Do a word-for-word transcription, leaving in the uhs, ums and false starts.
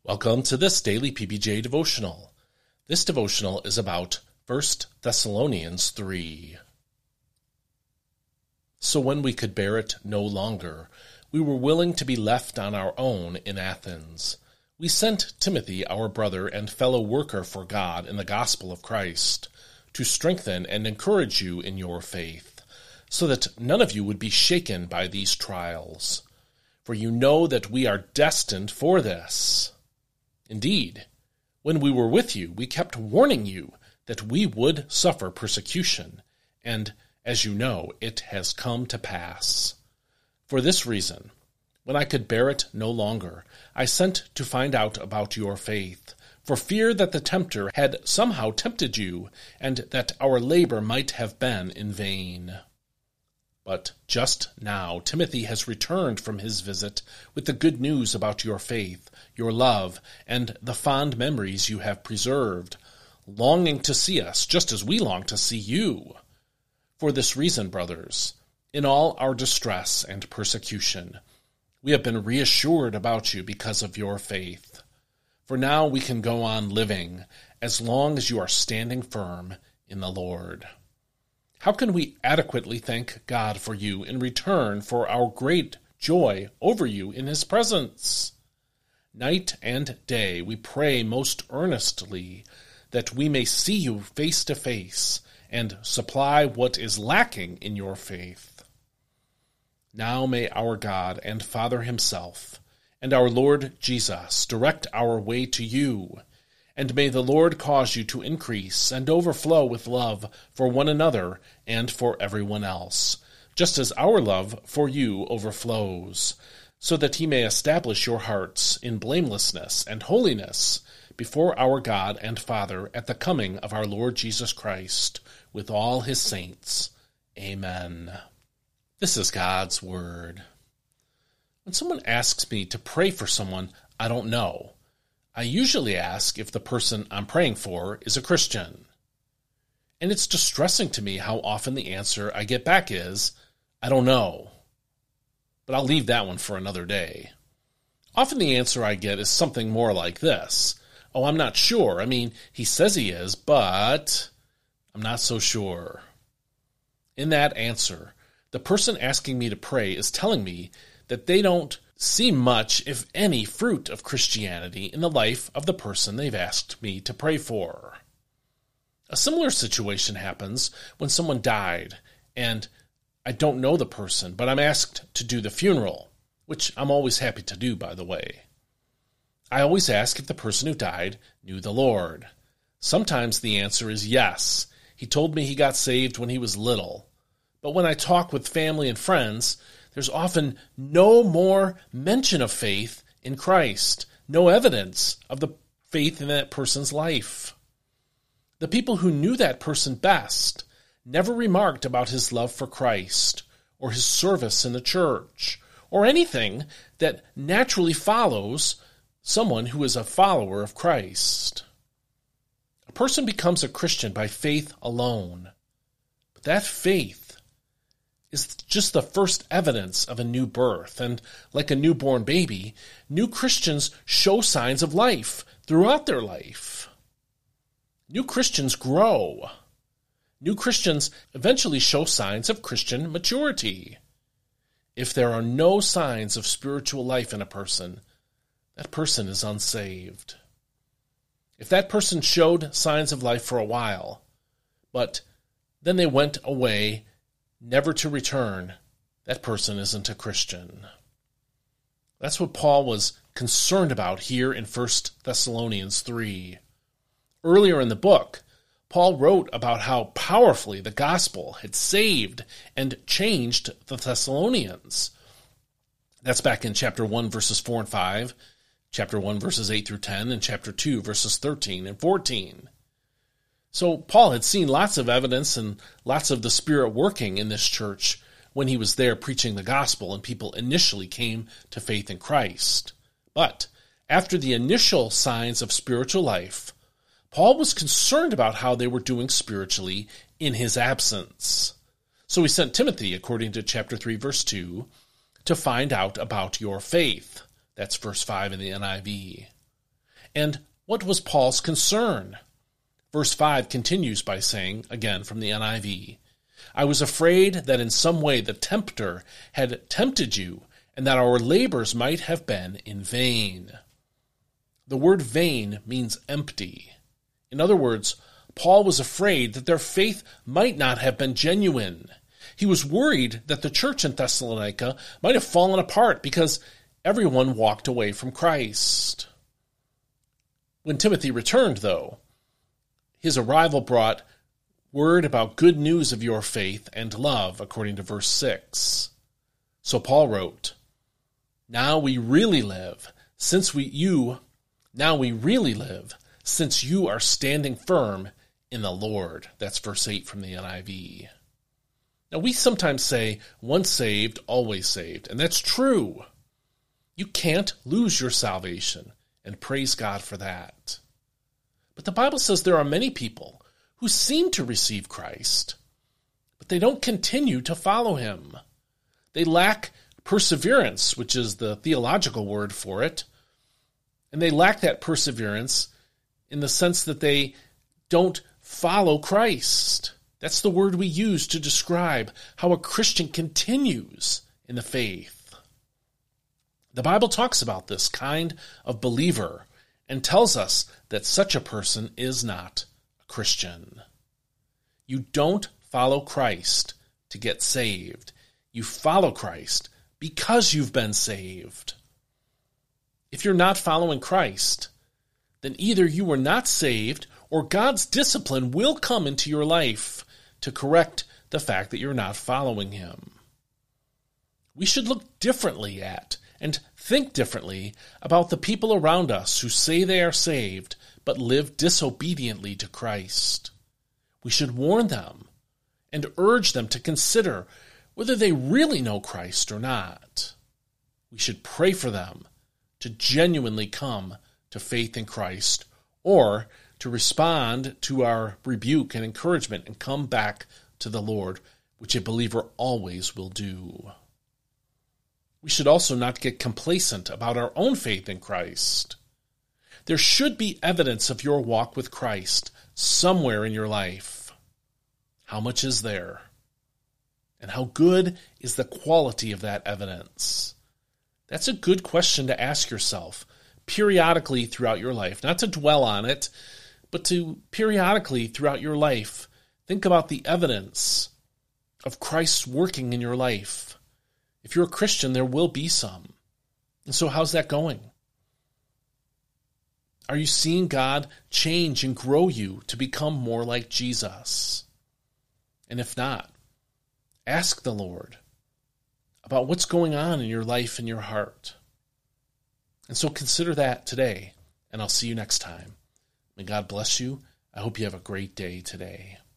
Welcome to this daily P B J devotional. This devotional is about First Thessalonians three. So when we could bear it no longer, we were willing to be left on our own in Athens. We sent Timothy, our brother and fellow worker for God in the gospel of Christ, to strengthen and encourage you in your faith, so that none of you would be shaken by these trials. For you know that we are destined for this. Indeed, when we were with you, we kept warning you that we would suffer persecution, and, as you know, it has come to pass. For this reason, when I could bear it no longer, I sent to find out about your faith, for fear that the tempter had somehow tempted you, and that our labor might have been in vain. But just now Timothy has returned from his visit with the good news about your faith, your love, and the fond memories you have preserved, longing to see us just as we long to see you. For this reason, brothers, in all our distress and persecution, we have been reassured about you because of your faith. For now we can go on living as long as you are standing firm in the Lord. How can we adequately thank God for you in return for our great joy over you in his presence? Night and day we pray most earnestly that we may see you face to face and supply what is lacking in your faith. Now may our God and Father himself and our Lord Jesus direct our way to you, and may the Lord cause you to increase and overflow with love for one another and for everyone else, just as our love for you overflows, so that he may establish your hearts in blamelessness and holiness before our God and Father at the coming of our Lord Jesus Christ with all his saints. Amen. This is God's Word. When someone asks me to pray for someone I don't know, I usually ask if the person I'm praying for is a Christian. And it's distressing to me how often the answer I get back is, I don't know. But I'll leave that one for another day. Often the answer I get is something more like this. Oh, I'm not sure. I mean, he says he is, but I'm not so sure. In that answer, the person asking me to pray is telling me that they don't see much, if any, fruit of Christianity in the life of the person they've asked me to pray for. A similar situation happens when someone died, and I don't know the person, but I'm asked to do the funeral, which I'm always happy to do, by the way. I always ask if the person who died knew the Lord. Sometimes the answer is yes. He told me he got saved when he was little. But when I talk with family and friends, there's often no more mention of faith in Christ, no evidence of the faith in that person's life. The people who knew that person best never remarked about his love for Christ, or his service in the church, or anything that naturally follows someone who is a follower of Christ. A person becomes a Christian by faith alone, but that faith is just the first evidence of a new birth, and like a newborn baby, new Christians show signs of life throughout their life. New Christians grow. New Christians eventually show signs of Christian maturity. If there are no signs of spiritual life in a person, that person is unsaved. If that person showed signs of life for a while, but then they went away never to return, that person isn't a Christian. That's what Paul was concerned about here in First Thessalonians three. Earlier in the book, Paul wrote about how powerfully the gospel had saved and changed the Thessalonians. That's back in chapter one, verses four and five, chapter one, verses eight through ten, and chapter two, verses thirteen and fourteen. So Paul had seen lots of evidence and lots of the Spirit working in this church when he was there preaching the gospel and people initially came to faith in Christ. But after the initial signs of spiritual life, Paul was concerned about how they were doing spiritually in his absence. So he sent Timothy, according to chapter three, verse two, to find out about your faith. That's verse five in the N I V. And what was Paul's concern? Verse five continues by saying, again from the N I V, I was afraid that in some way the tempter had tempted you, and that our labors might have been in vain. The word vain means empty. In other words, Paul was afraid that their faith might not have been genuine. He was worried that the church in Thessalonica might have fallen apart because everyone walked away from Christ. When Timothy returned, though, his arrival brought word about good news of your faith and love, according to verse six. So Paul wrote, Now we really live, since we you, now we really live, since you are standing firm in the Lord. That's verse eight from the N I V. Now we sometimes say, once saved, always saved, and that's true. You can't lose your salvation, and praise God for that. But the Bible says there are many people who seem to receive Christ, but they don't continue to follow him. They lack perseverance, which is the theological word for it, and they lack that perseverance in the sense that they don't follow Christ. That's the word we use to describe how a Christian continues in the faith. The Bible talks about this kind of believer and tells us that such a person is not a Christian. You don't follow Christ to get saved. You follow Christ because you've been saved. If you're not following Christ, then either you were not saved or God's discipline will come into your life to correct the fact that you're not following him. We should look differently at and think differently about the people around us who say they are saved but live disobediently to Christ. We should warn them and urge them to consider whether they really know Christ or not. We should pray for them to genuinely come to faith in Christ, or to respond to our rebuke and encouragement and come back to the Lord, which a believer always will do. We should also not get complacent about our own faith in Christ. There should be evidence of your walk with Christ somewhere in your life. How much is there? And how good is the quality of that evidence? That's a good question to ask yourself periodically throughout your life, not to dwell on it, but to periodically throughout your life think about the evidence of Christ's working in your life. If you're a Christian, there will be some. And so how's that going? Are you seeing God change and grow you to become more like Jesus? And if not, ask the Lord about what's going on in your life and your heart. And so consider that today, and I'll see you next time. May God bless you. I hope you have a great day today.